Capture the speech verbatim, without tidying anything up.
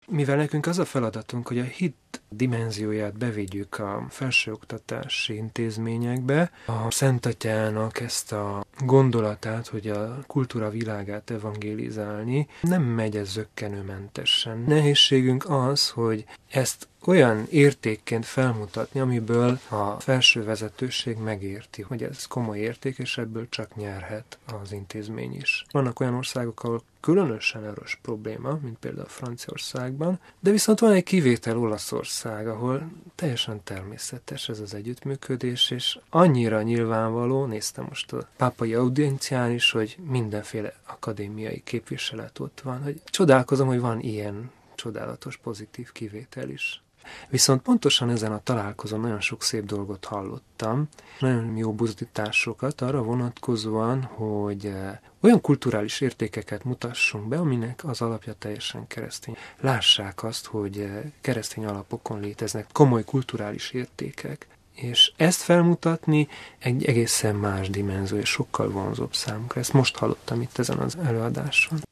Mivel nekünk az a feladatunk, hogy a hit dimenzióját bevigyük a felsőoktatási intézményekbe, a Szent Atyának ezt a gondolatát, hogy a kultúra világát evangélizálni, nem megy ez zökkenőmentesen. Nehézségünk az, hogy ezt olyan értékként felmutatni, amiből a felső vezetőség megérti, hogy ez komoly érték, és ebből csak nyerhet az intézmény is. Vannak olyan országok, ahol különösen erős probléma, mint például Franciaországban, de viszont van egy kivétel, Olaszország, ahol teljesen természetes ez az együttműködés, és annyira nyilvánvaló, néztem most a pápai audiencián is, hogy mindenféle akadémiai képviselet ott van, hogy csodálkozom, hogy van ilyen csodálatos, pozitív kivétel is. Viszont pontosan ezen a találkozón nagyon sok szép dolgot hallottam, nagyon jó buzdításokat arra vonatkozóan, hogy olyan kulturális értékeket mutassunk be, aminek az alapja teljesen keresztény. Lássák azt, hogy keresztény alapokon léteznek komoly kulturális értékek, és ezt felmutatni egy egészen más dimenzió, és sokkal vonzóbb számunkra. Ezt most hallottam itt ezen az előadáson.